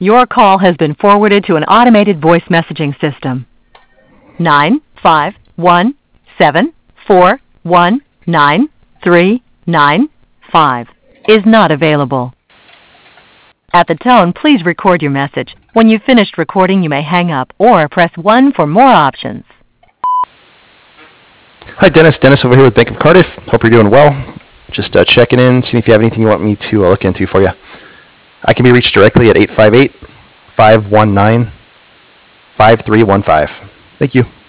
Your call has been forwarded to an automated voice messaging system. 95174193995 is not available. At the tone, please record your message. When you've finished recording, you may hang up or press 1 for more options. Hi, Dennis. Dennis over here with Bank of Cardiff. Hope you're doing well. Just checking in, seeing if you have anything you want me to look into for you. I can be reached directly at 858-519-5315. Thank you.